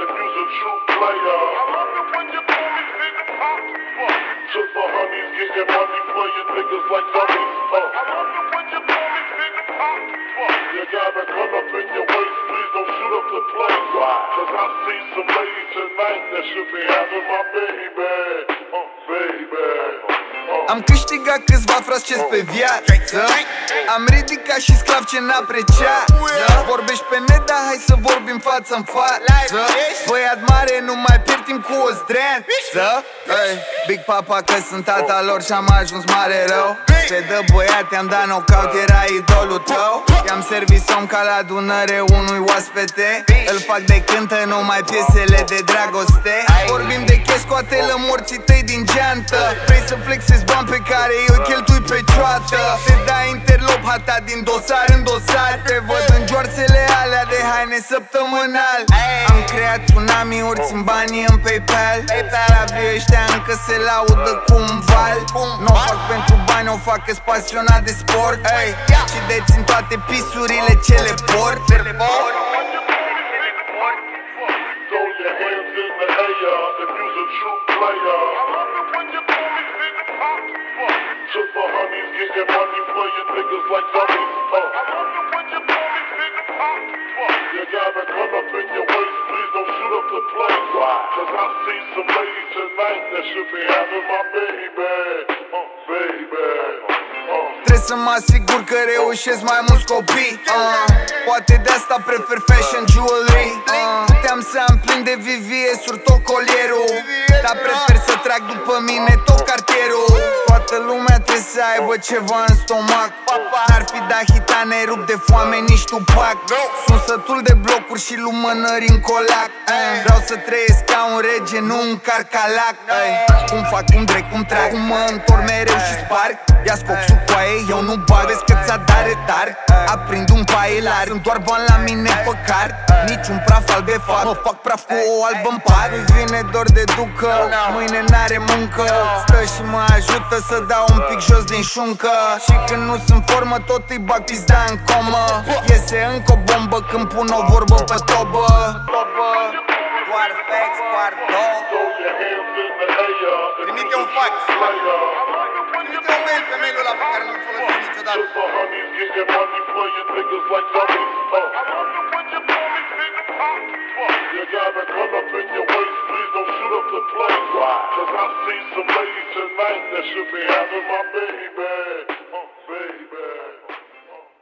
if you's a true player. I love it when you call me Big Papa. Just for honeys, getting money, playing niggas like dummies. I love it when you call me Big Papa. You gotta come up in your waist, please don't shoot up the place. Cause I see some ladies tonight that should be having my baby. Baby. Am câștigat câțiva frați ce-s pe viață. Am ridicat și sclav ce n-apreciază. Vorbești pe net, dar hai să vorbim față-n față. Băiat mare, nu mai pierd timp cu o zdreanță. Big Papa că sunt tata lor și-am ajuns mare rău. Se dă băiat, te-am dat knockout, era idolul tău. I-am servit somn ca la adunare unui oaspete. Îl fac de cântă numai piesele de dragoste. Vorbim de chei, scoate-lă morții tăi din geantă. Vrei să flexezi bani pe care eu cheltui pe cioată. Te dai interlop, hata din dosar în dosar. Te văd în joarțele alea de haine săptămânal. Am creat tsunami-uri, țin banii în PayPal. Avii ăștia încă se laudă cu un val. N-o fac pentru bani, o fac că-s pasionat de sport. Și dețin toate pisurile ce le port. Throw your hands in the air if you's a true player. I love it when you call me Big Papa. Just for honeys, getting money, playing niggas like dummies. I love it when you call me Big Papa. You gotta come up in your waist, please don't shoot up the place. Cause I see some ladies tonight that should be having my baby. Baby. Trebuie să mă asigur că reușesc mai mulți copii. Poate de asta prefer fashion jewelry. Puteam să am plin de VVS-uri tot colierul, dar prefer să trag după mine tot cartierul. Toată lumea trebuie să aibă ceva în stomac. N-ar fi dat hitane rup de foame nici Tupac. Sunt sătul de blocuri și lumânări în colac. Vreau să trăiesc ca un rege, nu un carcalac. Cum fac, cum drec, cum trag, cum mă întorc mereu și sparg. Ia scop sub coaie, eu nu bag, vezi că ți-a dat retard. Aprind un paielar, sunt doar bani la mine pe card. Niciun praf alb de far, mă fac praf cu o albă în par. Îi vine dor de ducă, mâine n-are muncă. Stă și mă ajută să dau un pic jos din șuncă. Și când nu sunt formă, tot îi bag pizda în comă. Iese încă o bombă când pun o vorbă pe tobă. Doar fax, doar două. Trimite un fax. Trimite un mail pe mailul ăla pe care nu-l folosesc niciodată. Just for honeys, getting money, playing niggas like dummies. I love it when you call me Big Papa. You gotta come up in your waist, please don't shoot up the place. Cause I see some ladies tonight that should be having my baby.